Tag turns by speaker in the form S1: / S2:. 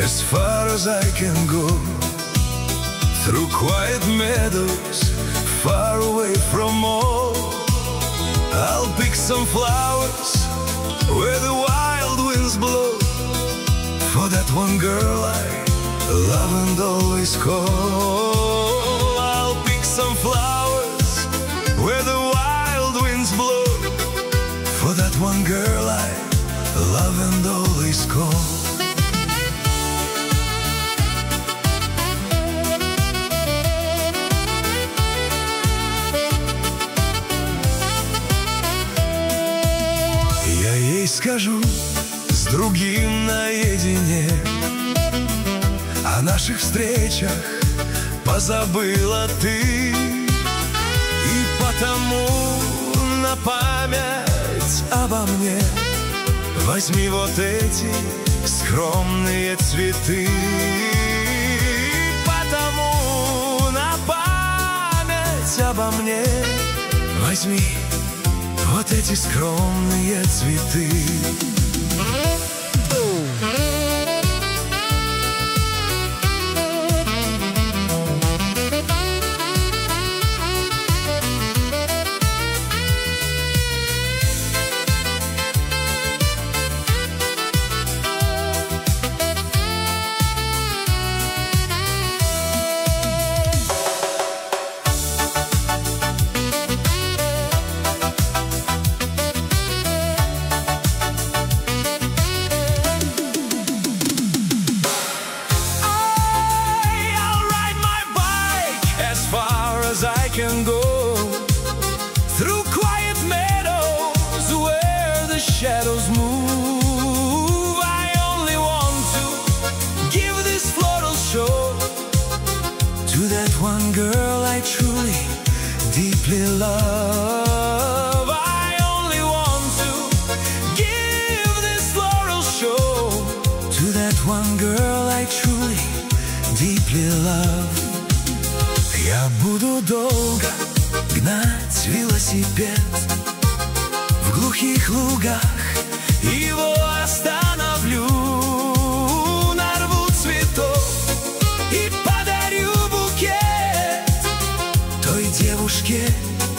S1: as far as I can go, through quiet meadows, far away from all. I'll pick some flowers where the wild winds blow, for that one girl I love and always call. I'll pick some flowers where the wild winds blow, for that one girl I love and always call. Я ей скажу с другим наедине о наших встречах, позабыла ты, и потому на память обо мне возьми вот эти скромные цветы. И потому на память обо мне возьми вот эти скромные цветы. I can go through quiet meadows where the shadows move. I only want to give this floral show to that one girl I truly, deeply love. I only want to give this floral show to that one girl I truly, deeply love. Я буду долго гнать велосипед в глухих лугах, его остановлю, нарву цветов и подарю букет той девушке,